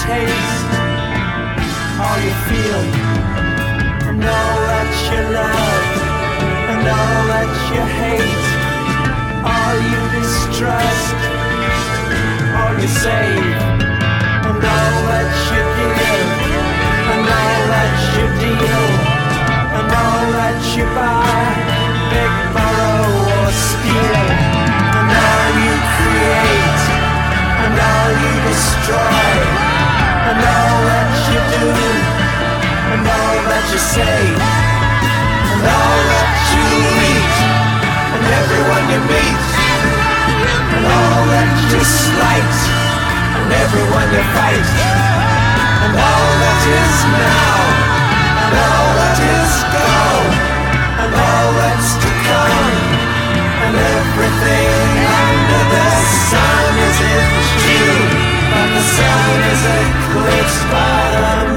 taste, all you feel, and all that you love, and all that you hate, all you distrust, all you save, and all that you give, and all that you deal, and all that you buy, beg, borrow or steal, and all you create, and all you destroy, and all that you do, and all that you say, and all that you eat, and everyone you meet, and all that you slight, and everyone you fight, and all that is now, and all that is gone, and all that's to come, and everything under the sun is in June, but the sun is eclipsed by the moon.